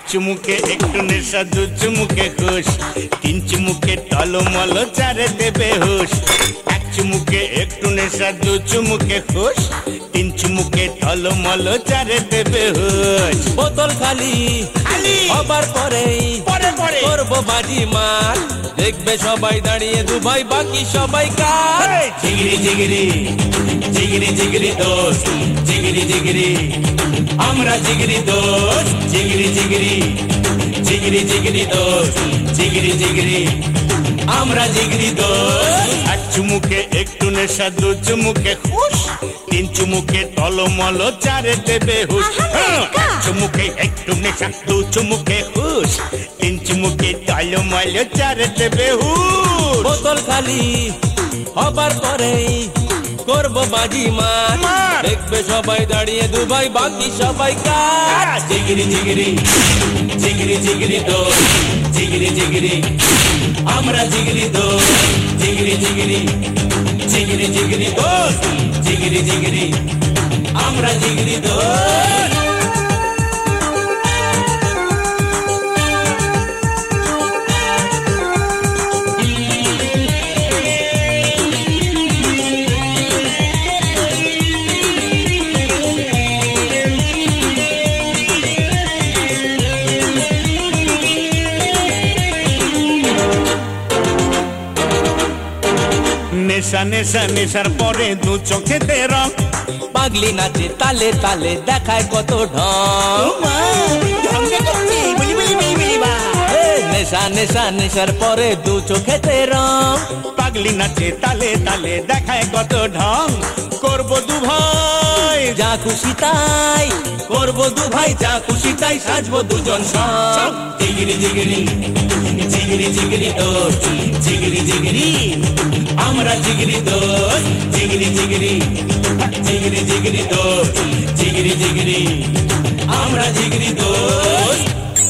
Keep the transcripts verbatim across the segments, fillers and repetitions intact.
চুমুকে একটু নেশা, দু চুমুকে খুশ, তিন চুমুকে টলমল, চারে দেবে হুশ। এক চুমুকে একটু নেশা, দু চুমুকে খুশ, তিন চুমুকে টলমল, চারে দেবে হুশ। বোতল খালি খালি হবার পরেই পরে পরে করবো বাজি মার, দেখবে সবাই দাঁড়িয়ে দুবাই, বাকি সবাই কার। জিগিরি জিগিরি জিগিরি জিগিরি দোস্ত, জিগিরি জিগিরি আমরা জিগিরি দোস্ত, জিগিরি জিগিরি জিগিরি জিগিরি দোস্ত, জিগিরি জিগিরি আমরা জিগিরি দোস্ত। এক চুমুকে একটু নেশা, দু চুমুকে খুশ, তিন চুমুকে টলমল, চারে দেবে হুশ। এক চুমুকে একটু নেশা, দু চুমুকে খুশ, তিন চুমুকে টলমল, চারে দেবে হুশ। বোতল খালি হবার পরেই করবো বাজি মার, দেখবে সবাই দাঁড়িয়ে দুবাই, বাকি সবাই কার। জিগিরি জিগিরি জিগিরি জিগিরি দোস্ত, জিগিরি জিগিরি আমরা জিগিরি দোস্ত, জিগিরি জিগিরি জিগিরি জিগিরি দোস্ত, জিগিরি জিগিরি আমরা জিগিরি দোস্ত। নেশা নেশা নেশার পরে দু চোখেতে রং, পাগলি নাচে তালে তালে, দেখায় কত ঢং। নেশা নেশা নেশার পরে দু চোখেতে রং, পাগলি নাচে তালে তালে, দেখায় কত ঢং। করবো দু ভাই যা খুশি তাই, করবো দু ভাই যা খুশি তাই, সাজবো দুজন সব। জিগিরি জিগিরি জিগিরি জিগিরি দোস্ত, জিগিরি জিগিরি আমরা জিগিরি দোস্ত, জিগিরি জিগিরি জিগিরি জিগিরি দোস্ত, জিগিরি জিগিরি আমরা জিগিরি দোস্ত।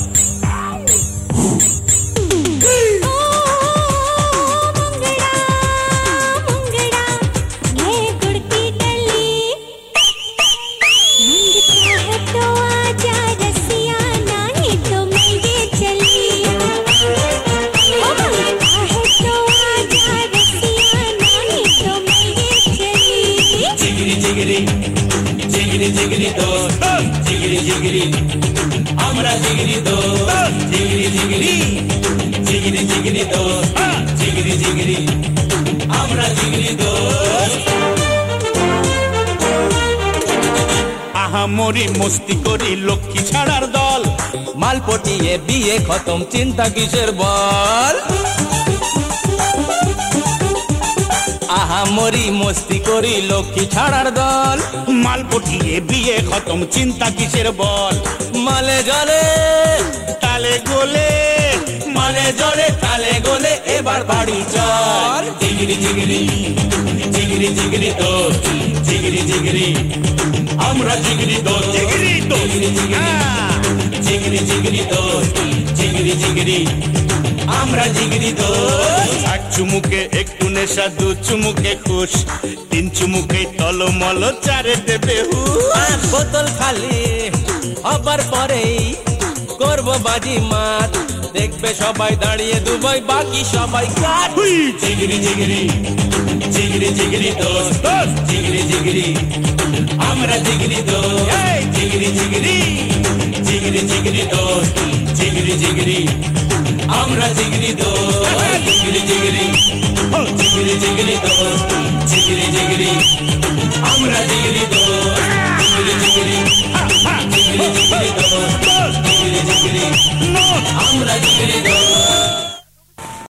জিগিরি জিগিরি জিগিরি দোস্ত, জিগিরি জিগিরি আমরা জিগিরি দোস্ত, জিগিরি জিগিরি জিগিরি জিগিরি দোস্ত, জিগিরি জিগিরি আমরা জিগিরি দোস্ত। আহা মরি মস্তি করি লক্ষ্মী ছাড়ার দল, মাল পটিয়ে বিয়ে খতম, চিন্তা কিসের বল। আহা মরি মস্তি করি লক্ষ্মী ছাড়ার দল, মাল পটিয়ে বিয়ে খতম, চিন্তা কিসের বল। মালে জলে তালে গোলে, মালে জলে তালে গোলে, এবার বাড়ি চল। জিগিরি জিগিরি জিগিরি জিগিরি দোস্ত, জিগিরি জিগিরি আমরা জিগিরি দোস্ত, জিগিরি দোস্ত, জিগিরি জিগিরি দোস্ত, জিগিরি জিগিরি আমরা জিগিরি দোস্ত। এক চুমুকে একটু নেশা, দু চুমুকে খুশ, তিন চুমুকে টলমল, চারে দেবে হুশ। বোতল খালি হবার পরেই করবো বাজি মাত, দেখবে সবাই দাঁড়িয়ে দুবাই, বাকি সবাই কার। জিগিরি জিগিরি জিগিরি জিগিরি দোস্ত, জিগিরি জিগিরি আমরা জিগিরি দোস্ত, জিগিরি জিগিরি জিগিরি জিগিরি দোস্ত, জিগিরি জিগিরি আমরা জিগিরি দোস্ত, জিগিরি জিগিরি জিগিরি জিগিরি দোস্ত, জিগিরি জিগিরি আমরা জিগিরি।